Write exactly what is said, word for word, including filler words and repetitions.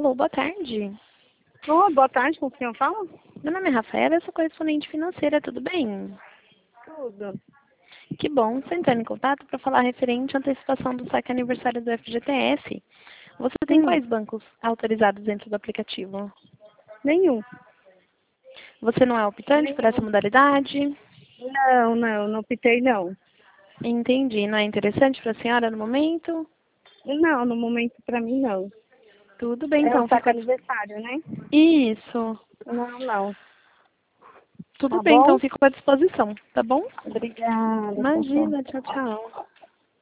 Alô, boa tarde. Oh, boa tarde, com quem eu falo? Meu nome é Rafaela, eu sou correspondente financeira, tudo bem? Tudo. Que bom, estou entrando em contato para falar referente à antecipação do saque aniversário do F G T S. Você tem Hum, quais bancos autorizados dentro do aplicativo? nenhum. Você não é optante por essa Nenhum. modalidade? Não, não, não optei não. Entendi, não é interessante para a senhora no momento? Não, no momento pra mim não. Tudo bem, É o então fico saco à dis- aniversário, né? Isso. Não, não. Tudo Tá bem, bom? então fico à disposição, tá bom? Obrigada, pessoal. Imagina, tchau, tchau.